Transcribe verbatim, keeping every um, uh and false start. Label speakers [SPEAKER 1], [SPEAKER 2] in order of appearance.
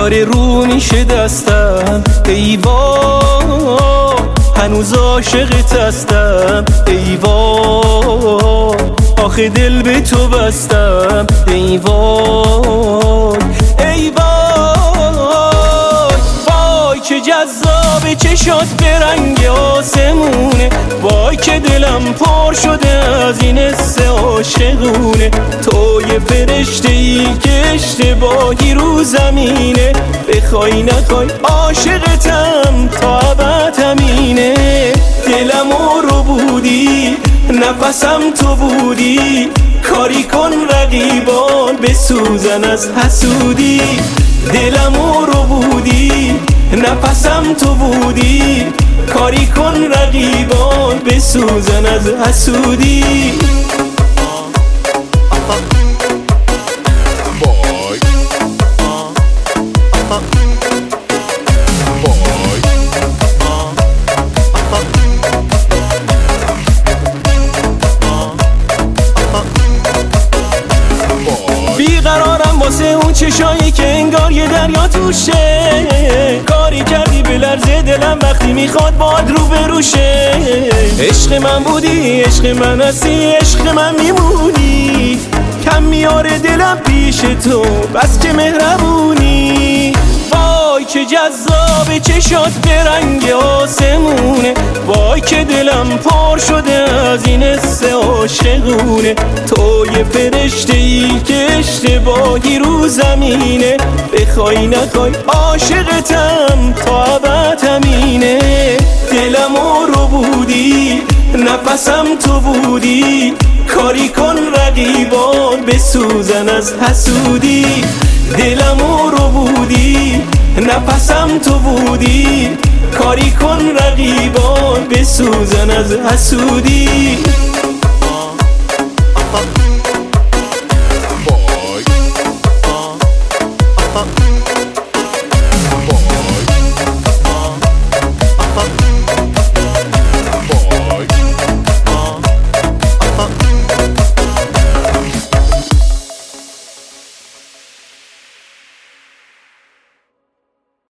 [SPEAKER 1] داره رو میشه دستم، ای وای هنوز عاشقت هستم، ای وای آخه دل به تو بستم، ای وای ای وای وای که جذابه چشات به رنگ آسمونه، وای که دلم پر شده از این حس عاشقونه، تو یه فرشته ای که اشتباهی رو زمینه، بخوای نخوای عاشقتم تا ابد همینه، دلمو رو بودی نفسم تو بودی، کاری کن رقیبان بسوزن از حسودی، دلمو رو بودی نفسم تو بودی، کاری کن رقیبان بسوزن از حسودی. بیقرارم واسه اون چشایی که انگار یه دریا توشه، کاری کردی به لرز دلم وقتی میخواد باد رو بروشه، عشق من بودی عشق من هستی عشق من میمونی، کم میاره دلم پیش تو بس که مهربونی، وای که جذاب چشات به رنگ آسمونه، وای که دلم پر شده از این حس عاشقونه، تو یه فرشته ای که اشتباهی رو زمینه، بخوای نخوای عاشقتم تا ابد همینه، دلمو رو بودی نفسم تو بودی، کاری کن رقیبان بسوزن از حسودی، دلمو رو بودی نفسم تو بودی، کاری کن رقیبان بسوزن از حسودی.